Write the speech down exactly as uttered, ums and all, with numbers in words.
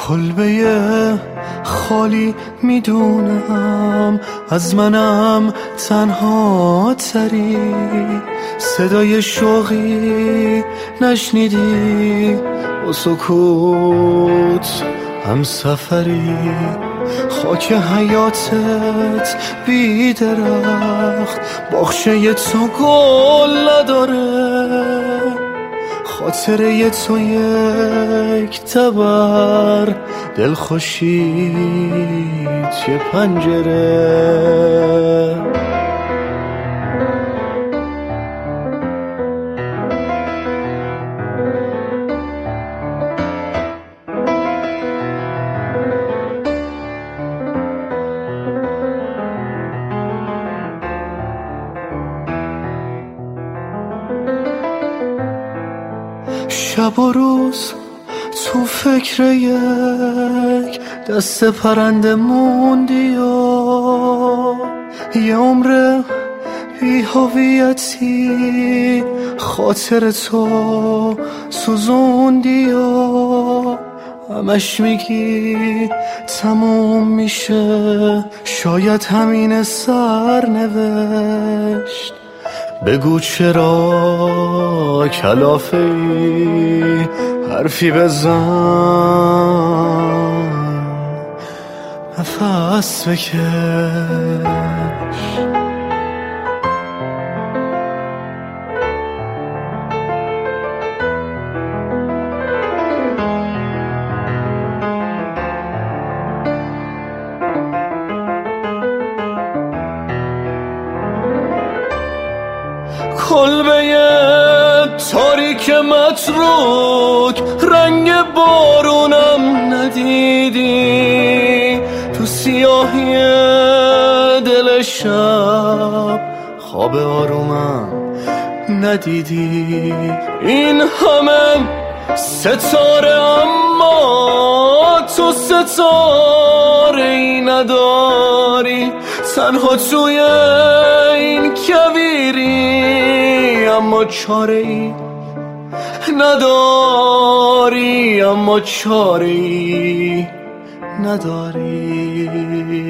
کلبه خالی میدونم، از منم تنها تری، صدای شوقی نشنیدی، با سکوت هم سفری، خاک حیاتت بی درخت، باغچه تو گل نداره، خاطره تو یک تبر دلخوشی توی پنجره. شب و روز تو فکر یک دست پرنده موندی و یه عمر بی هویتی خاطر تو سوزوندی و همش میگی تموم میشه، شاید همین سرنوشت. بگو چرا کلافه‌ای، حرفی بزن، نفس بکش. کلبه تاریک متروک، رنگ بارونم ندیدی، تو سیاهی دل شب خواب آرومم ندیدی. این همه ستاره اما تو ستاره ای نداری، تنها توی این کویری، اما چاره ای نداری، اما چاره ای نداری.